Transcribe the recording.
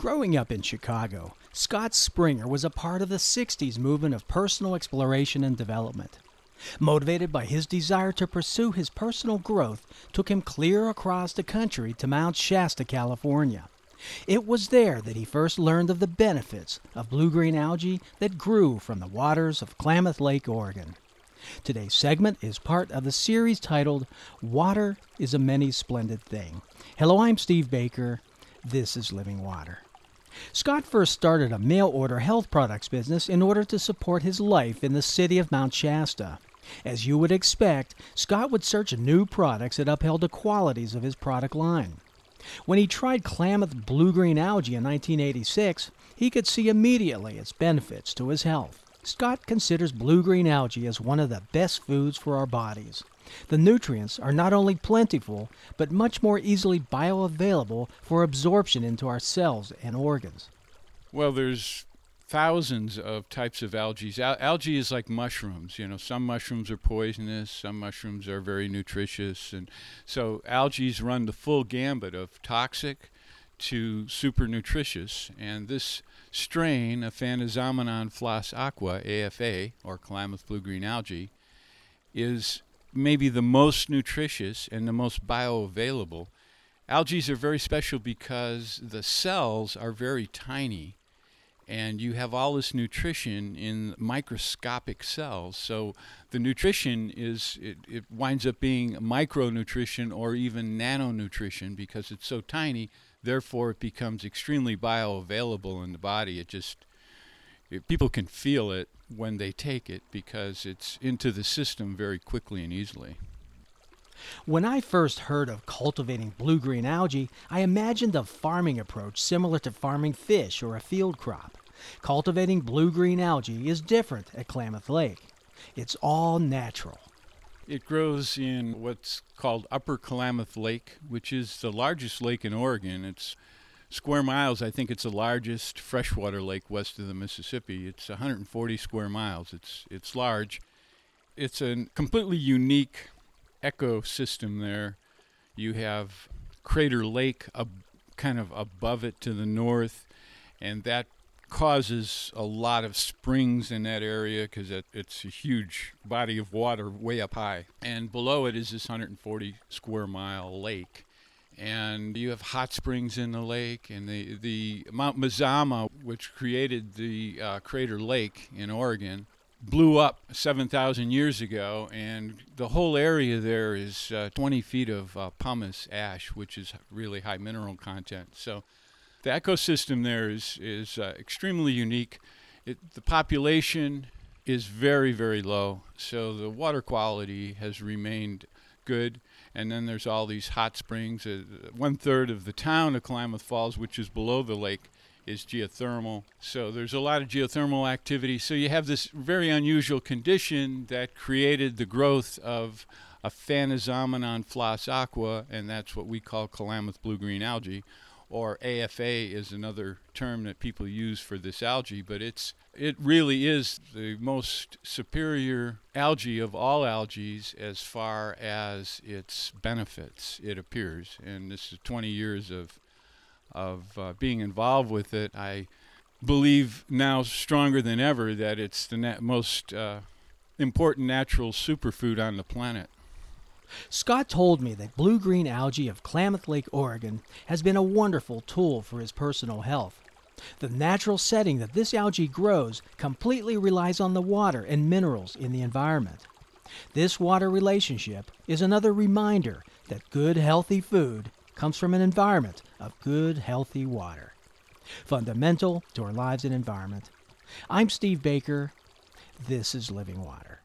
Growing up in Chicago, Scott Springer was a part of the 60s movement of personal exploration and development. Motivated by his desire to pursue his personal growth, took him clear across the country to Mount Shasta, California. It was there that he first learned of the benefits of blue-green algae that grew from the waters of Klamath Lake, Oregon. Today's segment is part of the series titled Water is a Many Splendid Thing. Hello, I'm Steve Baker. This is Living Water. Scott first started a mail-order health products business in order to support his life in the city of Mount Shasta. As you would expect, Scott would search new products that upheld the qualities of his product line. When he tried Klamath blue-green algae in 1986, he could see immediately its benefits to his health. Scott considers blue-green algae as one of the best foods for our bodies. The nutrients are not only plentiful, but much more easily bioavailable for absorption into our cells and organs. Well, there's thousands of types of algae. Algae is like mushrooms. You know, some mushrooms are poisonous, some mushrooms are very nutritious. And so algae run the full gambit of toxic to super nutritious. And this strain, Aphanizomenon flos aqua, AFA, or Klamath blue-green algae, is maybe the most nutritious and the most bioavailable. Algae are very special because the cells are very tiny, and you have all this nutrition in microscopic cells. So the nutrition it winds up being micronutrition or even nanonutrition because it's so tiny. Therefore, it becomes extremely bioavailable in the body. People can feel it when they take it because it's into the system very quickly and easily. When I first heard of cultivating blue-green algae, I imagined a farming approach similar to farming fish or a field crop. Cultivating blue-green algae is different at Klamath Lake. It's all natural. It grows in what's called Upper Klamath Lake, which is the largest lake in Oregon. It's square miles. I think it's the largest freshwater lake west of the Mississippi. It's 140 square miles. It's large. It's a completely unique ecosystem there. You have Crater Lake kind of above it to the north, and that causes a lot of springs in that area because it's a huge body of water way up high. And below it is this 140 square mile lake. And you have hot springs in the lake, and the Mount Mazama, which created the Crater Lake in Oregon, blew up 7,000 years ago, and the whole area there is 20 feet of pumice ash, which is really high mineral content. So the ecosystem there is extremely unique. The population is very, very low, so the water quality has remained good. And then there's all these hot springs. 1/3 of the town of Klamath Falls, which is below the lake, is geothermal. So there's a lot of geothermal activity. So you have this very unusual condition that created the growth of Aphanizomenon flos aqua, and that's what we call Klamath blue-green algae, or AFA is another term that people use for this algae, but it really is the most superior algae of all algae as far as its benefits, it appears. And this is 20 years of being involved with it. I believe now stronger than ever that it's the most important natural superfood on the planet. Scott told me that blue-green algae of Klamath Lake, Oregon, has been a wonderful tool for his personal health. The natural setting that this algae grows completely relies on the water and minerals in the environment. This water relationship is another reminder that good, healthy food comes from an environment of good, healthy water. Fundamental to our lives and environment. I'm Steve Baker. This is Living Water.